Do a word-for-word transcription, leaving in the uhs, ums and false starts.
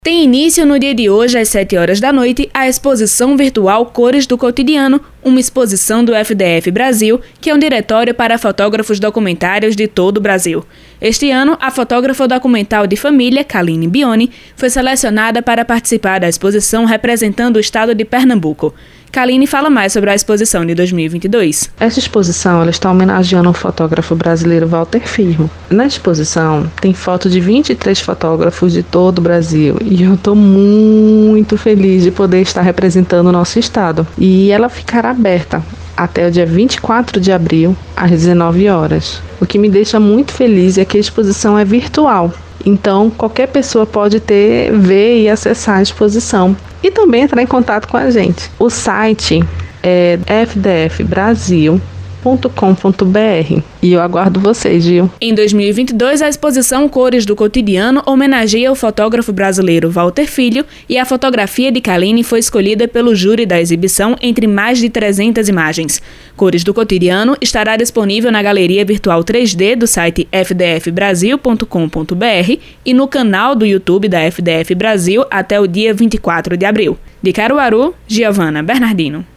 Tem início no dia de hoje, às sete horas da noite, a exposição virtual Cores do Cotidiano, uma exposição do F D F Brasil, que é um diretório para fotógrafos documentários de todo o Brasil. Este ano, a fotógrafa documental de família, Kaline Bioni, foi selecionada para participar da exposição representando o estado de Pernambuco. Kaline fala mais sobre a exposição de dois mil e vinte e dois. Essa exposição ela está homenageando o fotógrafo brasileiro Walter Filho. Na exposição tem foto de vinte e três fotógrafos de todo o Brasil e eu estou muito feliz de poder estar representando o nosso estado. E ela ficará aberta até o dia vinte e quatro de abril, às dezenove horas. O que me deixa muito feliz é que a exposição é virtual. Então, qualquer pessoa pode ter, ver e acessar a exposição. E também entrar em contato com a gente. O site é f d f brasil ponto com ponto b r e eu aguardo vocês, viu? Em dois mil e vinte e dois, a exposição Cores do Cotidiano homenageia o fotógrafo brasileiro Walter Filho e a fotografia de Kaline foi escolhida pelo júri da exibição entre mais de trezentas imagens. Cores do Cotidiano estará disponível na galeria virtual três D do site f d f brasil ponto com ponto b r e no canal do YouTube da F D F Brasil até o dia vinte e quatro de abril. De Caruaru, Giovana Bernardino.